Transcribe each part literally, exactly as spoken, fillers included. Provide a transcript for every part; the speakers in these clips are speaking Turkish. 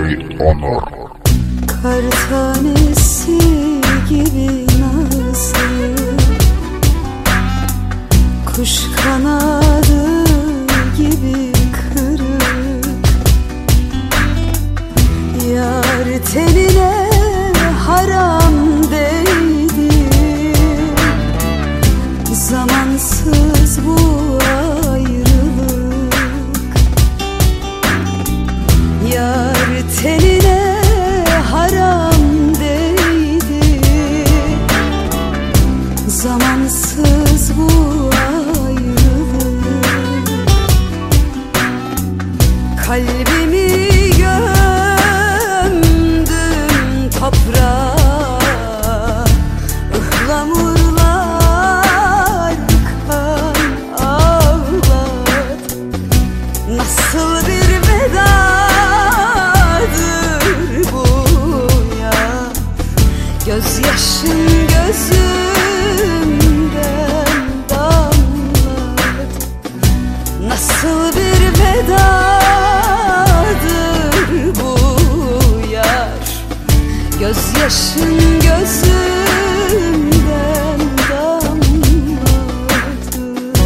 Onur. Kar tanesi gibi nazlı, kuş kanadı gibi kırık, yar teline haram değdi. Zamansız bu ayrılık, yar teline haram değdi. Zamansız bu ayrılık, kalbimi gömdüm toprağa, ıhlamurlar kan ağlat. Nasıl bir vedadır bu ya, gözyaşın gözümden damlat. Nasıl bir vedadır bu yar, gözyaşın gözümden damladı.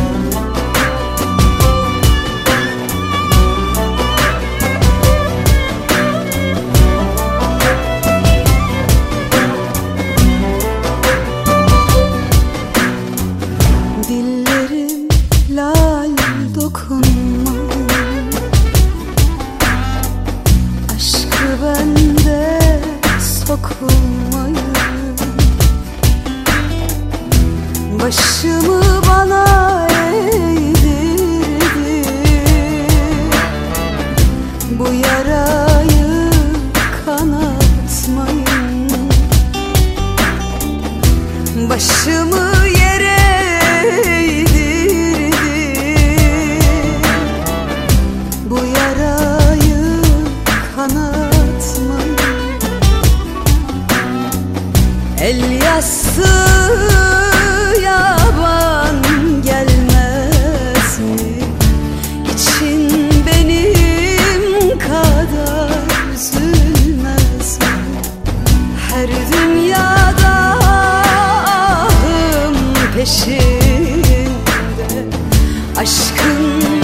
Dillerim lal dokunmalı, aşkı bende sokulmayın. Başımı bana eğdirdi, bu yarayı kanatmayın. Başımı yere eğdirdi, bu yarayı kanatmayın. El yassı yaban gelmez mi? İçin benim kadar üzülmez mi? Her dünyada ahım peşinde, aşkın